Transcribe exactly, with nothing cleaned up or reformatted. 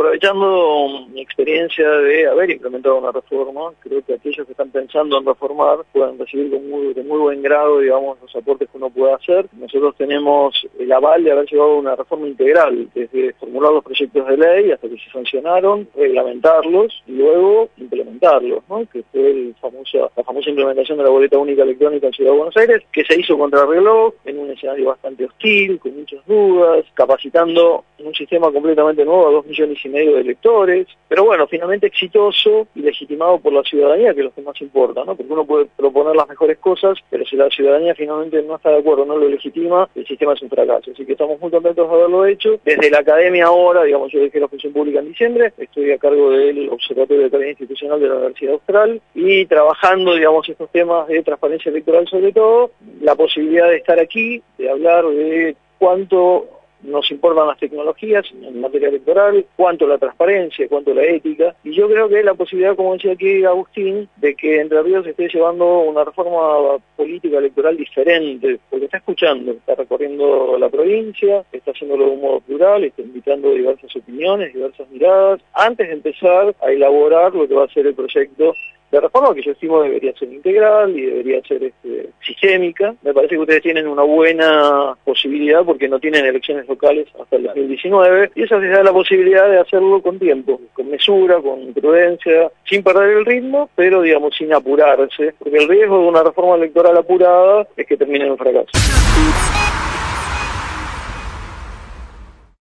aprovechando mi experiencia de haber implementado una reforma, creo que aquellos que están pensando en reformar puedan recibir con muy, de muy buen grado, digamos, los aportes que uno pueda hacer. Nosotros tenemos el aval de haber llevado una reforma integral, desde formular los proyectos de ley hasta que se sancionaron, reglamentarlos y luego implementarlos, ¿no? Que fue el famoso, la famosa implementación de la boleta única electrónica en Ciudad de Buenos Aires, que se hizo contra reloj, en un escenario bastante hostil, con muchas dudas, capacitando un sistema completamente nuevo a dos millones y medio de electores, pero bueno, finalmente exitoso y legitimado por la ciudadanía, que es lo que más importa, ¿no? Porque uno puede proponer las mejores cosas, pero si la ciudadanía finalmente no está de acuerdo, no lo legitima, el sistema es un fracaso. Así que estamos muy contentos de haberlo hecho. Desde la academia ahora, digamos, yo dejé la función pública en diciembre, estoy a cargo del Observatorio de Calidad Institucional de la Universidad Austral y trabajando, digamos, estos temas de transparencia electoral sobre todo, la posibilidad de estar aquí, de hablar de cuánto nos importan las tecnologías en materia electoral, cuánto la transparencia, cuánto la ética, y yo creo que la posibilidad, como decía aquí Agustín, de que Entre Ríos esté llevando una reforma política electoral diferente, porque está escuchando, está recorriendo la provincia, está haciéndolo de un modo plural, está invitando diversas opiniones, diversas miradas, antes de empezar a elaborar lo que va a ser el proyecto de reforma, que yo estimo debería ser integral y debería ser este, sistémica. Me parece que ustedes tienen una buena posibilidad porque no tienen elecciones locales hasta el dos mil diecinueve y eso les da la posibilidad de hacerlo con tiempo, con mesura, con prudencia, sin perder el ritmo, pero digamos sin apurarse, porque el riesgo de una reforma electoral apurada es que termine en un fracaso.